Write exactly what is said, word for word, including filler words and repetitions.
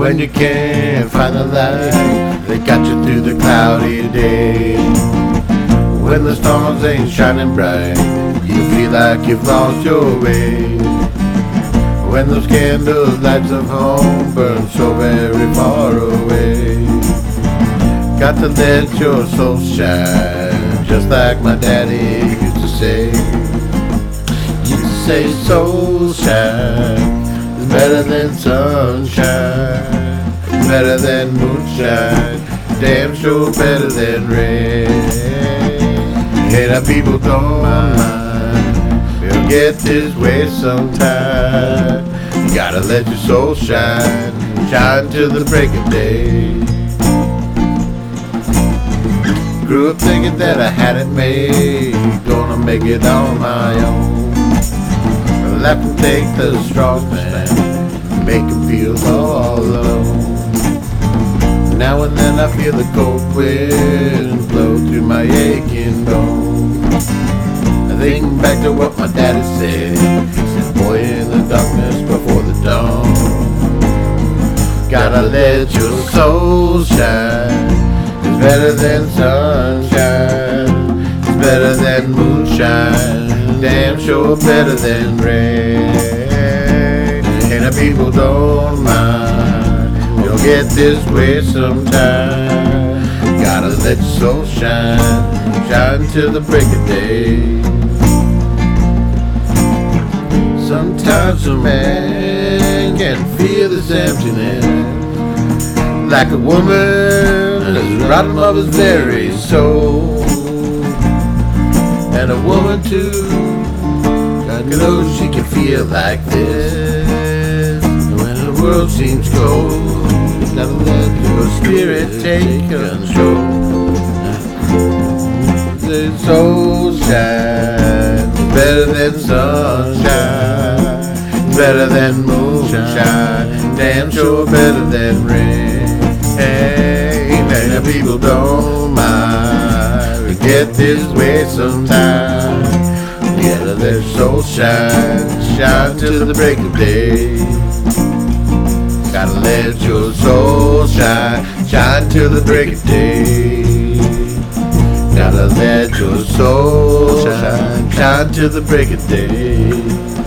when you can't find the light that got you through the cloudy day. When the stars ain't shining bright, you feel like you've lost your way. When those candle lights of home burn so very far away. Got to let your soul shine, just like my daddy used to say. Used to say soul shine is better than sunshine, better than moonshine, damn sure better than rain. Hey, now people don't mind, they'll get this way sometime. You gotta let your soul shine, shine till the break of day. Grew up thinking that I had it made, gonna make it on my own. I'll have to take the strong man, make him feel all alone. Now and then I feel the cold wind blow through my aching bone. I think back to what my daddy said, he said, boy, in the darkness before the dawn, gotta let your soul shine. It's better than sunshine, it's better than moonshine, damn sure better than rain. And the people don't mind, you'll get this way sometime. Gotta let your soul shine, shine till the break of day. Sometimes a man can feel this emptiness, like a woman at the bottom of his very soul. And a woman too, God knows she can feel like this. When the world seems cold, you gotta let your spirit take control. The soul shine, better than sunshine, better than moonshine, damn sure better than rain. Hey, man, people don't mind, we get this way sometime. You gotta let your soul shine, shine till the break of day. Gotta let your soul shine, shine till the break of day. Gotta let your soul shine, shine till the break of day.